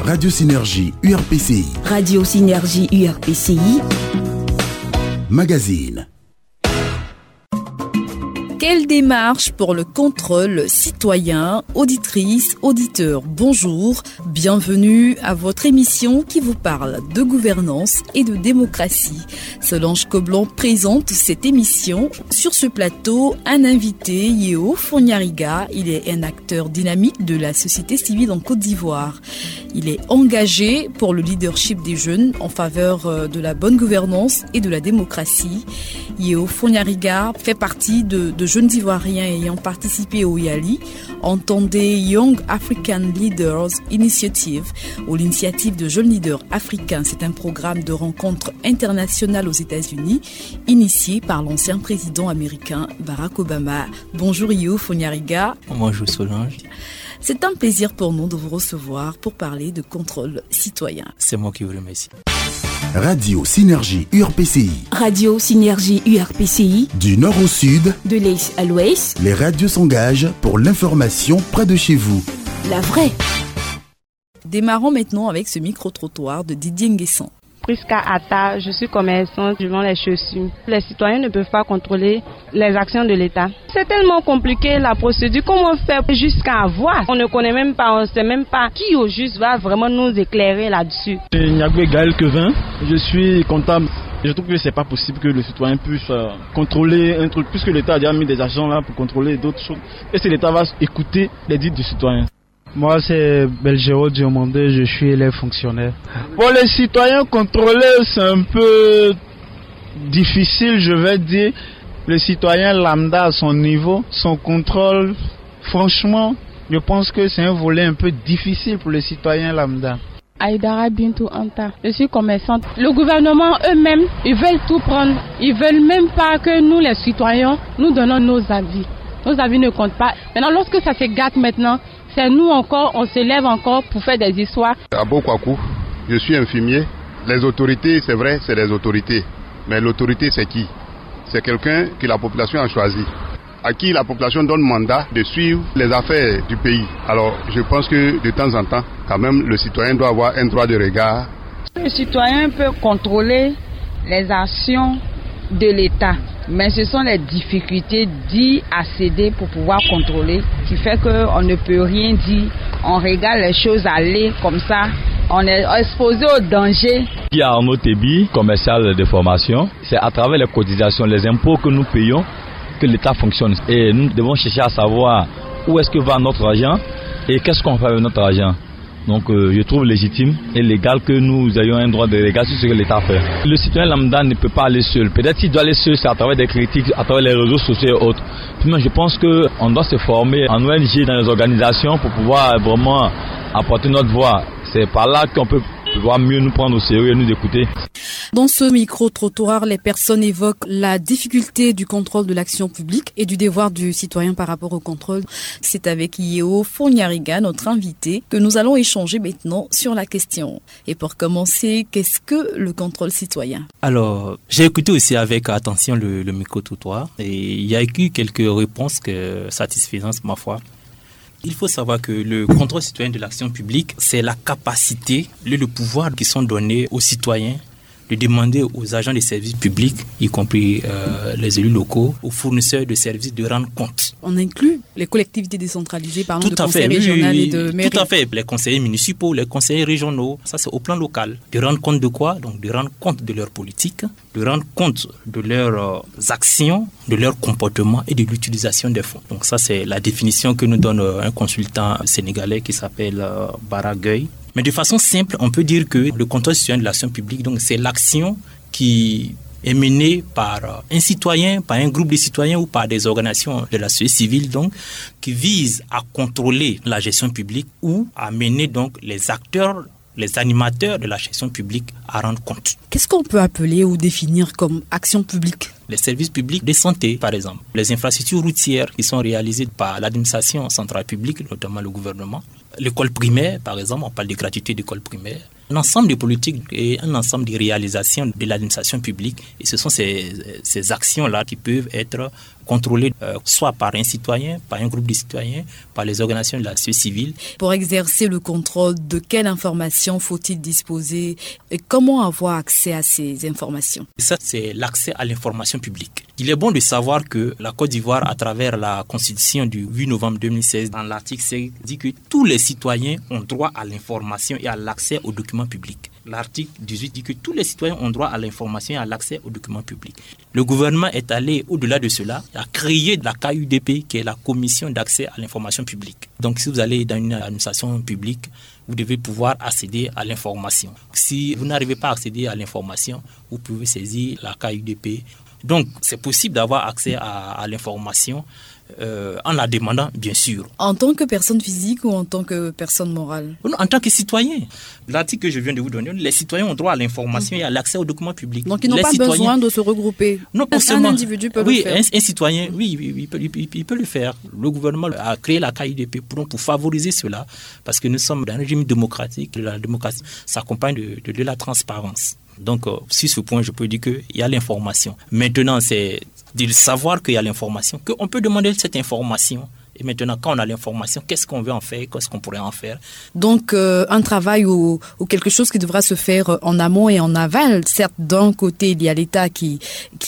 Radio Synergie URPCI. Radio Synergie URPCI. Magazine. Quelle démarche pour le contrôle citoyen? Auditrices, auditeurs, bonjour. Bienvenue à votre émission qui vous parle de gouvernance et de démocratie. Solange Coblon présente cette émission. Sur ce plateau, un invité, Yeo Fonyariga. Il est un acteur dynamique de la société civile en Côte d'Ivoire. Il est engagé pour le leadership des jeunes en faveur de la bonne gouvernance et de la démocratie. Yeo Fonyariga fait partie de jeunes Ivoiriens ayant participé au YALI, entendez Young African Leaders Initiative, ou l'initiative de jeunes leaders africains. C'est un programme de rencontre internationale aux États-Unis, initié par l'ancien président américain Barack Obama. Bonjour Yeo Fonyariga. Bonjour Solange. C'est un plaisir pour nous de vous recevoir pour parler de contrôle citoyen. C'est moi qui vous remercie. Radio Synergie URPCI. Radio Synergie URPCI. Du nord au sud, de l'est à l'ouest, les radios s'engagent pour l'information près de chez vous. La vraie. Démarrons maintenant avec ce micro-trottoir de Didier Nguessan. Priska Atta, je suis commerçante, je vends les chaussures. Les citoyens ne peuvent pas contrôler les actions de l'État. C'est tellement compliqué la procédure, comment faire jusqu'à voir? On ne connaît même pas, on ne sait même pas qui au juste va vraiment nous éclairer là-dessus. Niagwe Gaël Quevin, je suis comptable. Je trouve que c'est pas possible que le citoyen puisse contrôler un truc, puisque l'État a déjà mis des agents là pour contrôler d'autres choses. Et si l'État va écouter les dits du citoyen. Moi, c'est Belgéo Diomandé, je suis élève fonctionnaire. Pour les citoyens contrôlés, c'est un peu difficile, je vais dire. Le citoyen lambda à son niveau, son contrôle, franchement, je pense que c'est un volet un peu difficile pour les citoyens lambda. Aïdara Bintou Anta, je suis commerçante. Le gouvernement eux-mêmes, ils veulent tout prendre. Ils veulent même pas que nous, les citoyens, nous donnons nos avis. Nos avis ne comptent pas. Maintenant, lorsque ça se gâte maintenant, c'est nous encore, on se lève encore pour faire des histoires. À Bokwakou, je suis infirmier. Les autorités, c'est vrai, c'est les autorités. Mais l'autorité, c'est qui? C'est quelqu'un que la population a choisi. À qui la population donne mandat de suivre les affaires du pays. Alors, je pense que de temps en temps, quand même, le citoyen doit avoir un droit de regard. Le citoyen peut contrôler les actions de l'État. Mais ce sont les difficultés d'y accéder pour pouvoir contrôler qui fait qu'on ne peut rien dire. On regarde les choses aller comme ça. On est exposé au danger. Il y a Arnaud Tébi, commercial de formation. C'est à travers les cotisations, les impôts que nous payons que l'État fonctionne. Et nous devons chercher à savoir où est-ce que va notre argent et qu'est-ce qu'on fait avec notre argent. Donc je trouve légitime et légal que nous ayons un droit de regard sur ce que l'État fait. Le citoyen lambda ne peut pas aller seul. Peut-être qu'il doit aller seul, c'est à travers des critiques, à travers les réseaux sociaux et autres. Mais je pense qu'on doit se former en ONG, dans les organisations pour pouvoir vraiment apporter notre voix. C'est par là qu'on peut pouvoir mieux nous prendre au sérieux et nous écouter. Dans ce micro-trottoir, les personnes évoquent la difficulté du contrôle de l'action publique et du devoir du citoyen par rapport au contrôle. C'est avec Yeo Fonyariga, notre invité, que nous allons échanger maintenant sur la question. Et pour commencer, qu'est-ce que le contrôle citoyen? Alors, j'ai écouté aussi avec attention le micro-trottoir et il y a eu quelques réponses satisfaisantes, ma foi. Il faut savoir que le contrôle citoyen de l'action publique, c'est la capacité, le pouvoir qui sont donnés aux citoyens de demander aux agents de services publics, y compris les élus locaux, aux fournisseurs de services de rendre compte. On inclut les collectivités décentralisées, par exemple, de conseils régionaux et de mairies. Tout à fait, les conseillers municipaux, les conseillers régionaux, ça c'est au plan local. De rendre compte de quoi? Donc de rendre compte de leur politique, de rendre compte de leurs actions, de leur comportement et de l'utilisation des fonds. Donc ça c'est la définition que nous donne un consultant sénégalais qui s'appelle Baragueil. Mais de façon simple, on peut dire que le contrôle citoyen de l'action publique, donc, c'est l'action qui est menée par un citoyen, par un groupe de citoyens ou par des organisations de la société civile, donc, qui vise à contrôler la gestion publique ou à mener donc les acteurs, les animateurs de la gestion publique à rendre compte. Qu'est-ce qu'on peut appeler ou définir comme action publique? Les services publics de santé, par exemple, les infrastructures routières qui sont réalisées par l'administration centrale publique, notamment le gouvernement. L'école primaire, par exemple, on parle de gratuité d'école primaire. un ensemble de politiques et un ensemble de réalisations de l'administration publique. Et ce sont ces actions-là qui peuvent être contrôlées soit par un citoyen, par un groupe de citoyens, par les organisations de la société civile. Pour exercer le contrôle, de quelles informations faut-il disposer et comment avoir accès à ces informations? Ça, c'est l'accès à l'information publique. Il est bon de savoir que la Côte d'Ivoire, à travers la Constitution du 8 novembre 2016, dans l'article 6, dit que tous les citoyens ont droit à l'information et à l'accès aux documents publics. L'article 18 dit que tous les citoyens ont droit à l'information et à l'accès aux documents publics. Le gouvernement est allé au-delà de cela, il a créé la KUDP, qui est la Commission d'accès à l'information publique. Donc si vous allez dans une administration publique, vous devez pouvoir accéder à l'information. Si vous n'arrivez pas à accéder à l'information, vous pouvez saisir la KUDP. Donc c'est possible d'avoir accès à l'information en la demandant, bien sûr. En tant que personne physique ou en tant que personne morale? En tant que citoyen. L'article que je viens de vous donner, les citoyens ont droit à l'information et à l'accès aux documents publics. Donc ils n'ont pas besoin de se regrouper. Non, un individu peut le faire. Un citoyen, il peut le faire. Le gouvernement a créé la KIDP pour favoriser cela, parce que nous sommes dans un régime démocratique. La démocratie s'accompagne de la transparence. Donc, sur ce point, je peux dire qu'il y a l'information. Maintenant, c'est de savoir qu'il y a l'information, qu'on peut demander cette information. Et maintenant, quand on a l'information, qu'est-ce qu'on veut en faire, qu'est-ce qu'on pourrait en faire? Donc, un travail ou quelque chose qui devra se faire en amont et en aval. Certes, d'un côté, il y a l'État qui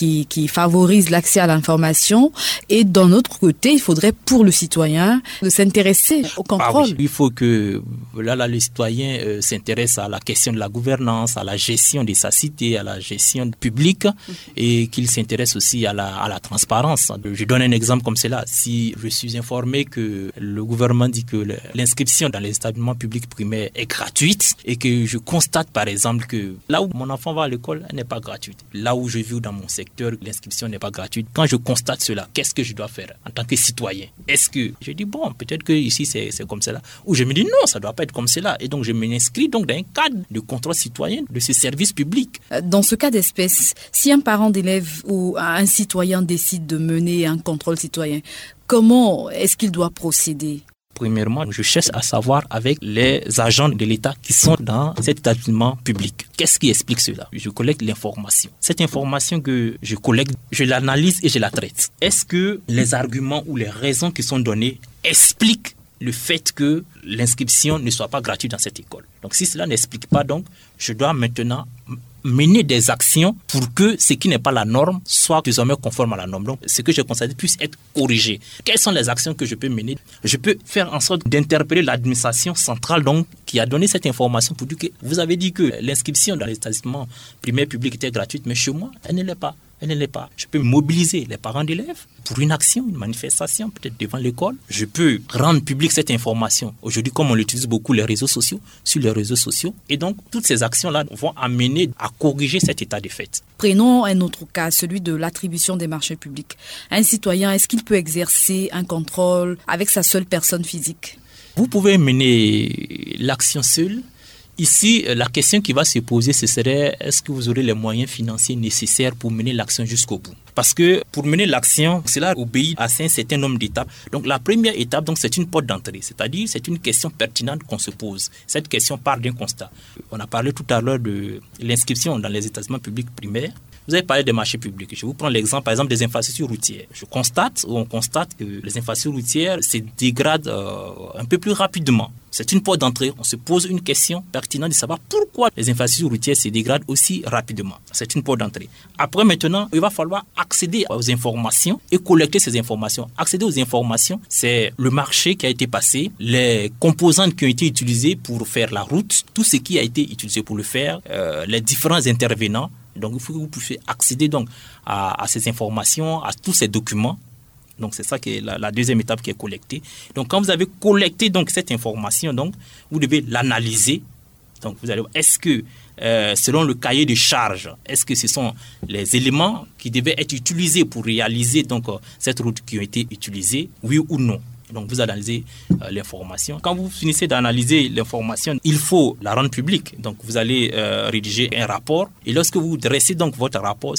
favorise l'accès à l'information, et d'un autre côté, il faudrait pour le citoyen de s'intéresser au contrôle. Oui. Il faut que le citoyen s'intéresse à la question de la gouvernance, à la gestion de sa cité, à la gestion publique, et qu'il s'intéresse aussi à la transparence. Je donne un exemple comme cela. Si je suis informé que le gouvernement dit que l'inscription dans les établissements publics primaires est gratuite et que je constate par exemple que là où mon enfant va à l'école, elle n'est pas gratuite. Là où je vis dans mon secteur, l'inscription n'est pas gratuite. Quand je constate cela, qu'est-ce que je dois faire en tant que citoyen? Est-ce que je dis bon, peut-être que ici c'est comme cela, ou je me dis non, ça doit pas être comme cela, et donc je m'inscris donc dans un cadre de contrôle citoyen de ce service public. Dans ce cas d'espèce, si un parent d'élève ou un citoyen décide de mener un contrôle citoyen, comment est-ce qu'il doit procéder? Premièrement, je cherche à savoir avec les agents de l'État qui sont dans cet établissement public. Qu'est-ce qui explique cela? Je collecte l'information. Cette information que je collecte, je l'analyse et je la traite. Est-ce que les arguments ou les raisons qui sont données expliquent le fait que l'inscription ne soit pas gratuite dans cette école? Donc si cela n'explique pas, donc, je dois maintenant mener des actions pour que ce qui n'est pas la norme soit désormais conforme à la norme. Donc, ce que je constate puisse être corrigé. Quelles sont les actions que je peux mener? Je peux faire en sorte d'interpeller l'administration centrale donc, qui a donné cette information pour dire que vous avez dit que l'inscription dans les établissements primaires publics était gratuite, mais chez moi, elle ne l'est pas. Elle ne l'est pas. Je peux mobiliser les parents d'élèves pour une action, une manifestation, peut-être devant l'école. Je peux rendre publique cette information. Aujourd'hui, comme on utilise beaucoup les réseaux sociaux, sur les réseaux sociaux. Et donc, toutes ces actions-là vont amener à corriger cet état de fait. Prenons un autre cas, celui de l'attribution des marchés publics. Un citoyen, est-ce qu'il peut exercer un contrôle avec sa seule personne physique? Vous pouvez mener l'action seule. Ici, la question qui va se poser, ce serait est-ce que vous aurez les moyens financiers nécessaires pour mener l'action jusqu'au bout? Parce que pour mener l'action, cela obéit à un certain nombre d'étapes. Donc la première étape, donc, c'est une porte d'entrée, c'est-à-dire c'est une question pertinente qu'on se pose. Cette question part d'un constat. On a parlé tout à l'heure de l'inscription dans les établissements publics primaires. Vous avez parlé des marchés publics. Je vous prends l'exemple, par exemple, des infrastructures routières. On constate que les infrastructures routières se dégradent un peu plus rapidement. C'est une porte d'entrée. On se pose une question pertinente de savoir pourquoi les infrastructures routières se dégradent aussi rapidement. C'est une porte d'entrée. Après, maintenant, il va falloir accéder aux informations et collecter ces informations. Accéder aux informations, c'est le marché qui a été passé, les composantes qui ont été utilisées pour faire la route, tout ce qui a été utilisé pour le faire, les différents intervenants. Donc, il faut que vous puissiez accéder donc, à ces informations, à tous ces documents. Donc, c'est ça qui est la deuxième étape qui est collectée. Donc, quand vous avez collecté donc, cette information, donc, vous devez l'analyser. Donc, vous allez voir, est-ce que, selon le cahier de charge, est-ce que ce sont les éléments qui devaient être utilisés pour réaliser donc, cette route qui ont été utilisés, oui ou non? Donc, vous analysez l'information. Quand vous finissez d'analyser l'information, il faut la rendre publique. Donc, vous allez rédiger un rapport. Et lorsque vous dressez donc votre rapport, si vous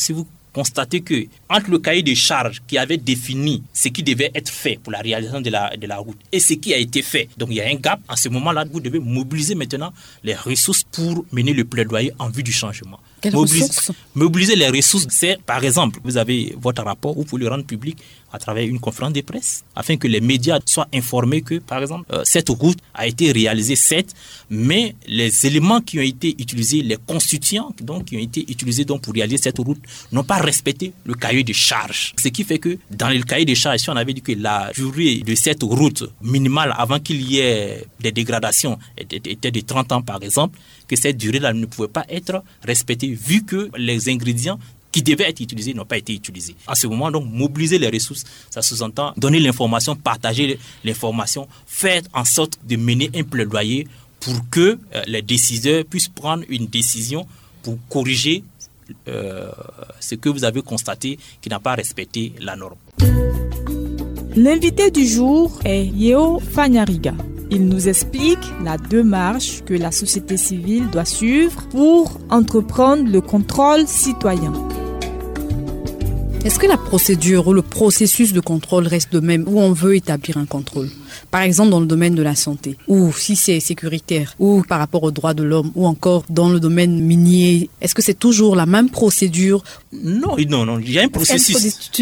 constaté que entre le cahier de charges qui avait défini ce qui devait être fait pour la réalisation de la route et ce qui a été fait, donc il y a un gap. En ce moment-là, vous devez mobiliser maintenant les ressources pour mener le plaidoyer en vue du changement. Quelles ressources ? Mobiliser les ressources, c'est par exemple, vous avez votre rapport, vous pouvez le rendre public à travers une conférence de presse, afin que les médias soient informés que, par exemple, cette route a été réalisée, certes, mais les éléments qui ont été utilisés, les constituants donc, qui ont été utilisés donc, pour réaliser cette route, n'ont pas respecté le cahier de charges. Ce qui fait que, dans le cahier de charges, si on avait dit que la durée de cette route minimale avant qu'il y ait des dégradations était de 30 ans, par exemple, que cette durée-là ne pouvait pas être respectée, vu que les ingrédients qui devaient être utilisés n'ont pas été utilisés. À ce moment, donc, mobiliser les ressources, ça sous-entend donner l'information, partager l'information, faire en sorte de mener un plaidoyer pour que les décideurs puissent prendre une décision pour corriger ce que vous avez constaté qui n'a pas respecté la norme. L'invité du jour est Yeo Fanyariga. Il nous explique la démarche que la société civile doit suivre pour entreprendre le contrôle citoyen. Est-ce que la procédure ou le processus de contrôle reste le même où on veut établir un contrôle ? Par exemple dans le domaine de la santé, ou si c'est sécuritaire, ou par rapport aux droits de l'homme, ou encore dans le domaine minier, est-ce que c'est toujours la même procédure ? Non, il y a un processus. Il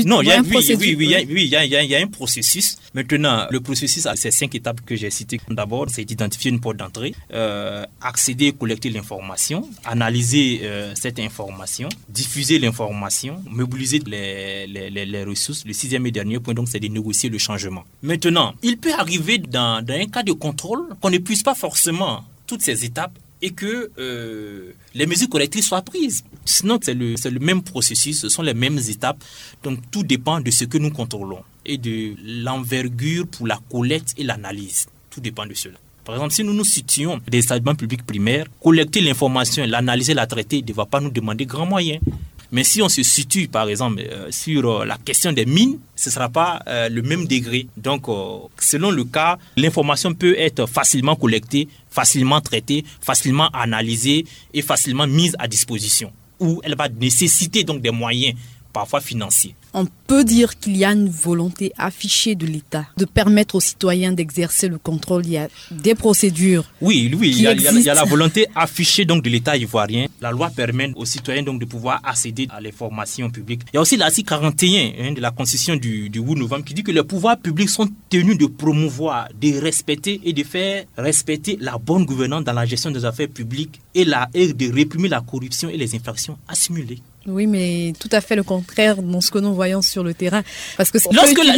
y a un processus. Maintenant, le processus a ces 5 étapes que j'ai citées. D'abord, c'est d'identifier une porte d'entrée, accéder et collecter l'information, analyser cette information, diffuser l'information, mobiliser les ressources. Le 6e et dernier point, donc, c'est de négocier le changement. Maintenant, il peut arriver dans un cas de contrôle qu'on n'épuise pas forcément toutes ces étapes et que les mesures correctrices soient prises. Sinon, c'est le même processus, ce sont les mêmes étapes. Donc, tout dépend de ce que nous contrôlons et de l'envergure pour la collecte et l'analyse. Tout dépend de cela. Par exemple, si nous nous situons des établissements publics primaires, collecter l'information, l'analyser, la traiter ne va pas nous demander grands moyens. Mais si on se situe, par exemple, sur la question des mines, ce ne sera pas le même degré. Donc, selon le cas, l'information peut être facilement collectée, facilement traitée, facilement analysée et facilement mise à disposition. Ou elle va nécessiter donc des moyens, parfois financiers. On peut dire qu'il y a une volonté affichée de l'État de permettre aux citoyens d'exercer le contrôle. Il y a des procédures. Oui, il y a la volonté affichée donc de l'État ivoirien. La loi permet aux citoyens donc de pouvoir accéder à l'information publique. Il y a aussi l'article 41 de la Constitution du 8 novembre qui dit que les pouvoirs publics sont tenus de promouvoir, de respecter et de faire respecter la bonne gouvernance dans la gestion des affaires publiques et de réprimer la corruption et les infractions assimilées. Oui, mais tout à fait le contraire dans ce que nous voyons sur le terrain. Parce que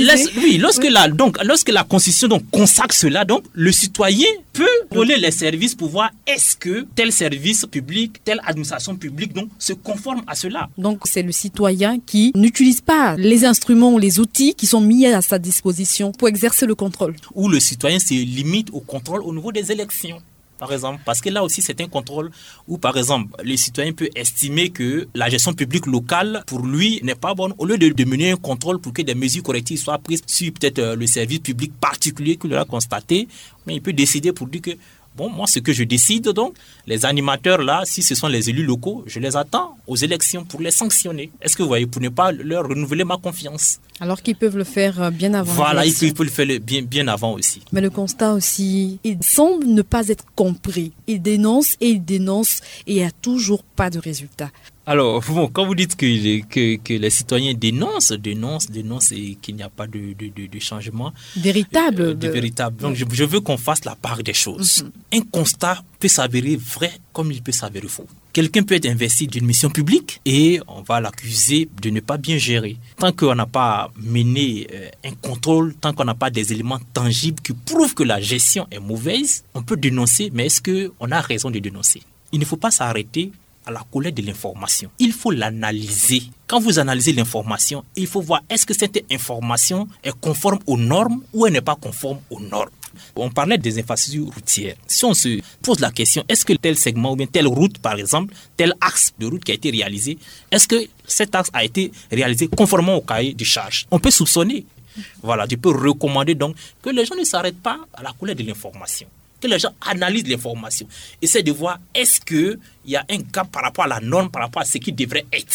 lorsque la Constitution donc, consacre cela, donc, le citoyen peut voler les services pour voir est-ce que tel service public, telle administration publique donc, se conforme à cela. Donc c'est le citoyen qui n'utilise pas les instruments ou les outils qui sont mis à sa disposition pour exercer le contrôle. Ou le citoyen se limite au contrôle au niveau des élections. Par exemple, parce que là aussi c'est un contrôle où par exemple le citoyen peut estimer que la gestion publique locale pour lui n'est pas bonne. Au lieu de mener un contrôle pour que des mesures correctives soient prises sur peut-être le service public particulier qu'il aura constaté, mais il peut décider pour dire que bon, moi ce que je décide donc, les animateurs là, si ce sont les élus locaux, je les attends aux élections pour les sanctionner. Est-ce que vous voyez, pour ne pas leur renouveler ma confiance? Alors qu'ils peuvent le faire bien avant. Voilà, ils peuvent le faire bien avant aussi. Mais le constat aussi, il semble ne pas être compris. Ils dénoncent et il n'y a toujours pas de résultat. Alors, bon, quand vous dites que les citoyens dénoncent et qu'il n'y a pas de changement véritable. Donc, je veux qu'on fasse la part des choses. Un constat peut s'avérer vrai comme il peut s'avérer faux. Quelqu'un peut être investi d'une mission publique et on va l'accuser de ne pas bien gérer. Tant qu'on n'a pas mené un contrôle, tant qu'on n'a pas des éléments tangibles qui prouvent que la gestion est mauvaise, on peut dénoncer, mais est-ce qu'on a raison de dénoncer? Il ne faut pas s'arrêter à la collecte de l'information. Il faut l'analyser. Quand vous analysez l'information, il faut voir est-ce que cette information est conforme aux normes ou elle n'est pas conforme aux normes. On parlait des infrastructures routières. Si on se pose la question, est-ce que tel segment ou bien telle route, par exemple, tel axe de route qui a été réalisé, est-ce que cet axe a été réalisé conformément au cahier de charges? On peut soupçonner. Voilà, tu peux recommander donc que les gens ne s'arrêtent pas à la collecte de l'information. Que les gens analysent l'information. Essaient de voir est-ce qu'il y a un gap par rapport à la norme, par rapport à ce qui devrait être.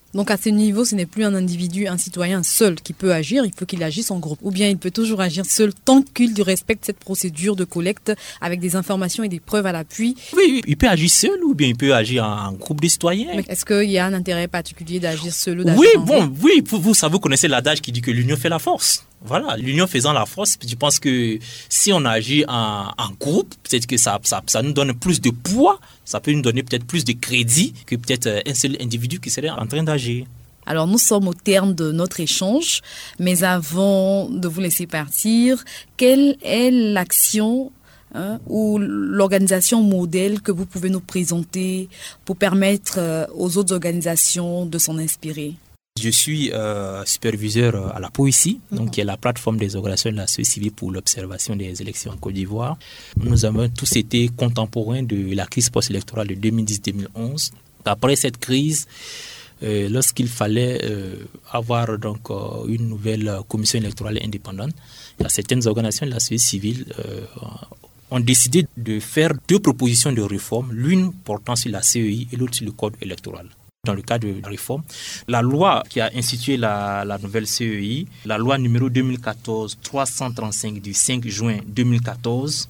Donc à ce niveau, ce n'est plus un individu, un citoyen seul qui peut agir, il faut qu'il agisse en groupe. Ou bien il peut toujours agir seul tant qu'il respecte cette procédure de collecte avec des informations et des preuves à l'appui. Oui, il peut agir seul ou bien il peut agir en groupe de citoyens. Mais est-ce qu'il y a un intérêt particulier d'agir seul ou d'agir en groupe? Oui, vous connaissez l'adage qui dit que l'union fait la force. Voilà, l'union faisant la force, je pense que si on agit en groupe, peut-être que ça nous donne plus de poids, ça peut nous donner peut-être plus de crédit que peut-être un seul individu qui serait en train d'agir. Alors nous sommes au terme de notre échange, mais avant de vous laisser partir, quelle est l'action ou l'organisation modèle que vous pouvez nous présenter pour permettre aux autres organisations de s'en inspirer? Je suis superviseur à la POICI, donc qui est la plateforme des organisations de la société civile pour l'observation des élections en Côte d'Ivoire. Nous avons tous été contemporains de la crise post-électorale de 2010-2011. Après cette crise, lorsqu'il fallait avoir donc une nouvelle commission électorale indépendante, il y a certaines organisations de la société civile ont décidé de faire 2 propositions de réforme, l'une portant sur la CEI et l'autre sur le code électoral. Dans le cadre de la réforme, la loi qui a institué la nouvelle CEI, la loi numéro 2014-335 du 5 juin 2014,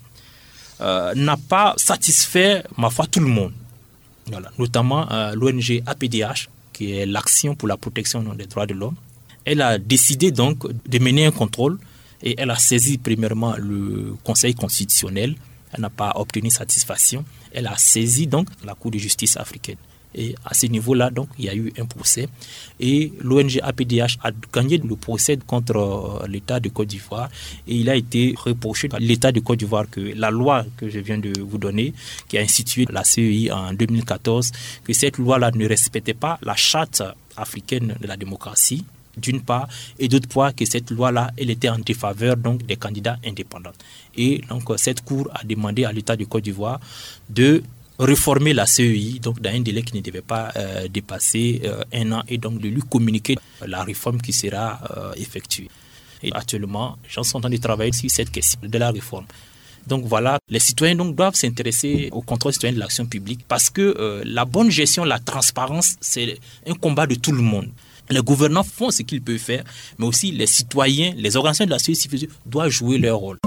n'a pas satisfait, ma foi, tout le monde. Voilà. Notamment l'ONG APDH, qui est l'Action pour la protection des droits de l'homme. Elle a décidé donc de mener un contrôle et elle a saisi premièrement le Conseil constitutionnel. Elle n'a pas obtenu satisfaction. Elle a saisi donc la Cour de justice africaine. Et à ce niveau-là, donc, il y a eu un procès. Et l'ONG APDH a gagné le procès contre l'État de Côte d'Ivoire. Et il a été reproché à l'État de Côte d'Ivoire que la loi que je viens de vous donner, qui a institué la CEI en 2014, que cette loi-là ne respectait pas la charte africaine de la démocratie, d'une part, et d'autre part, que cette loi-là, elle était en défaveur donc, des candidats indépendants. Et donc, cette Cour a demandé à l'État de Côte d'Ivoire de réformer la CEI donc dans un délai qui ne devait pas dépasser 1 an et donc de lui communiquer la réforme qui sera effectuée. Et actuellement, les gens sont en train de travailler sur cette question de la réforme. Donc voilà, les citoyens donc, doivent s'intéresser au contrôle citoyen de l'action publique parce que la bonne gestion, la transparence, c'est un combat de tout le monde. Les gouvernants font ce qu'ils peuvent faire, mais aussi les citoyens, les organisations de la société civile doivent jouer leur rôle.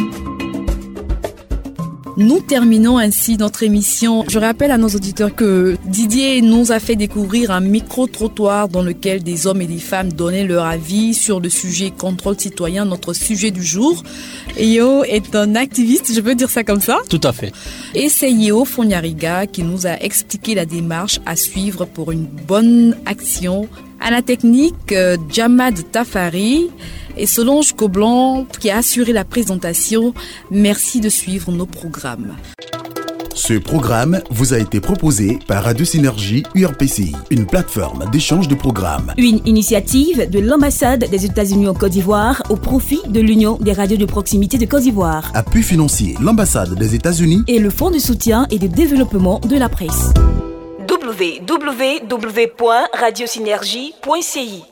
Nous terminons ainsi notre émission. Je rappelle à nos auditeurs que Didier nous a fait découvrir un micro-trottoir dans lequel des hommes et des femmes donnaient leur avis sur le sujet contrôle citoyen, notre sujet du jour. Yeo est un activiste, je peux dire ça comme ça? Tout à fait. Et c'est Yeo Fonyariga qui nous a expliqué la démarche à suivre pour une bonne action. À la technique, Jamad Tafari et Solange Coblan qui a assuré la présentation. Merci de suivre nos programmes. Ce programme vous a été proposé par Radio Synergie URPCI, une plateforme d'échange de programmes. Une initiative de l'ambassade des États-Unis en Côte d'Ivoire au profit de l'Union des radios de proximité de Côte d'Ivoire. Appui financier, l'ambassade des États-Unis et le Fonds de soutien et de développement de la presse. www.radiosynergie.ci